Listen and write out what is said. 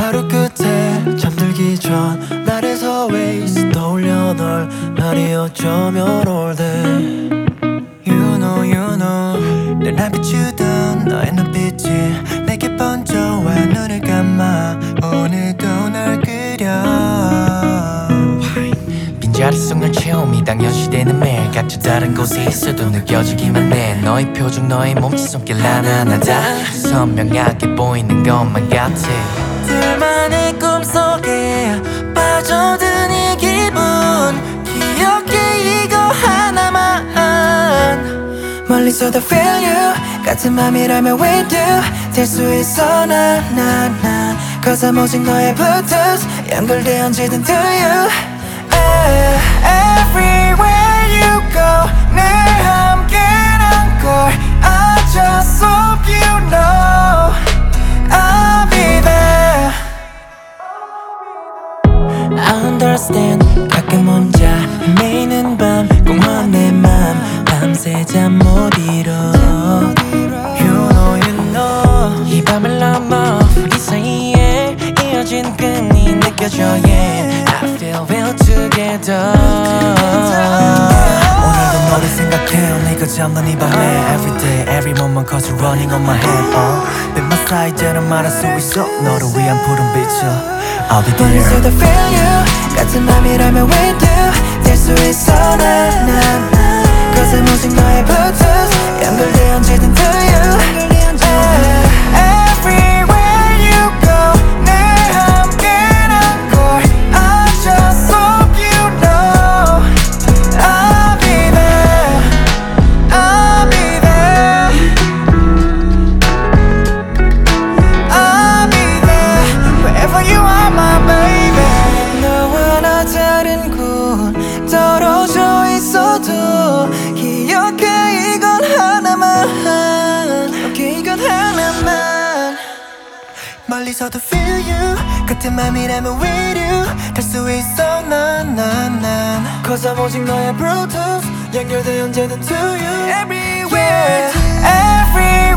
하루 끝에 잠들기 전 날에서 Waze 떠올려 널 날이 어쩌면 all day. You know you know 늘 비추던 너의 눈빛이 내게 번져와 눈을 감아 오늘도 널 그려. 빈자리 속 널 채우미 당연시되는 매일 각자 다른 곳에 있어도 느껴지기만 해. 너의 표정 너의 몸짓 손길 하나하나다 선명하게 보이는 것만 같아. 둘만의 꿈속에 빠져든 이 기분 기억해 이거 하나만. 멀리서도 feel you 같은 맘이라면 with you 될 수 있어 난 Cause I'm 오직 너의 Bluetooth 연결돼 언제든 to you. Everywhere you go 늘 함께란 걸 I just hope you know I'll be there. I understand 가끔 혼자 헤매이는 밤 공허한 내 맘 밤새 잠 못 이뤄. You know you know 이 밤을 넘어 우리 사이에 이어진 끈이 느껴져 yeah I feel we're together. 오늘도 너를 생각해 네가 잠든 이 밤에 Everyday every moment cause you're running on my head. Be my side 이제는 말할 수 있어 너를 위한 푸른 빛을 I'll be there. 멀리서도 feel you 같은 맘이라면 with you 될 수 있어 난 Cause I'm 오직 너의 Bluetooth 연결돼 언제든 to you. Everywhere you go 늘 함께란 걸 I just hope you know I'll be there. I'll be there. I'll be there wherever you are my baby. 너와 나 다른 곳 떨어져 있어도 기억해 이건 하나만. Okay 이건 하나만. 멀리서도 feel you 같은 맘이라면 with you 될 수 있어 난 Cause I'm 오직 너의 Bluetooth 연결돼 언제든 to you. Everywhere Everywhere